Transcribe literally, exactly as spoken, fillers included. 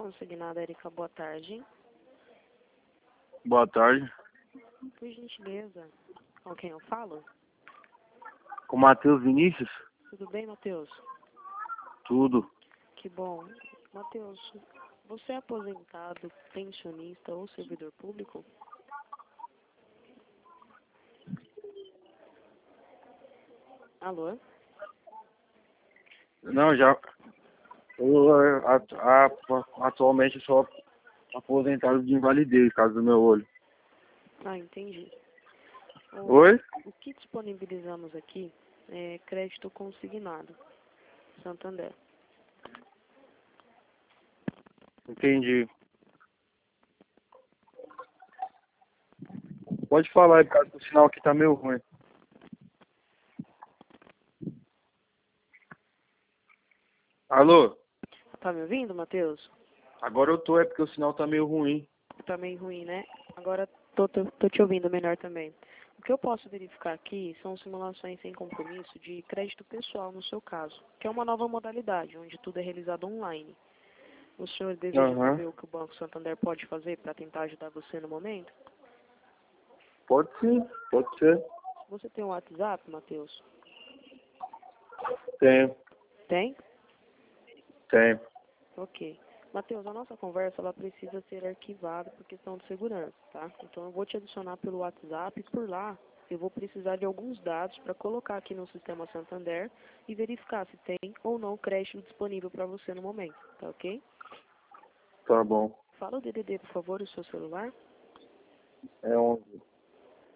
Consignado, Erika, boa tarde. Boa tarde. Por gentileza, com quem eu falo? Com Matheus Vinícius? Tudo bem, Matheus? Tudo. Que bom. Matheus, você é aposentado, pensionista ou servidor público? Alô? Não, já. Eu eh, atu- a- atualmente sou aposentado de invalidez, caso do meu olho. Ah, entendi. O, Oi? o que disponibilizamos aqui é crédito consignado, Santander. Entendi. Pode falar aí, por causa que o sinal aqui tá meio ruim. Alô? Tá me ouvindo, Matheus? Agora eu tô, é porque o sinal tá meio ruim. Tá meio ruim, né? Agora tô, tô, tô te ouvindo melhor também. O que eu posso verificar aqui são simulações sem compromisso de crédito pessoal no seu caso, que é uma nova modalidade, onde tudo é realizado online. O senhor deseja Aham. saber o que o Banco Santander pode fazer para tentar ajudar você no momento? Pode sim, pode ser. Você tem um WhatsApp, Matheus? Tenho, Tem? tenho. Ok. Matheus, a nossa conversa ela precisa ser arquivada por questão de segurança, tá? Então eu vou te adicionar pelo WhatsApp e por lá eu vou precisar de alguns dados para colocar aqui no sistema Santander e verificar se tem ou não crédito disponível para você no momento, tá ok? Tá bom. Fala o D D D, por favor, o seu celular. É onze.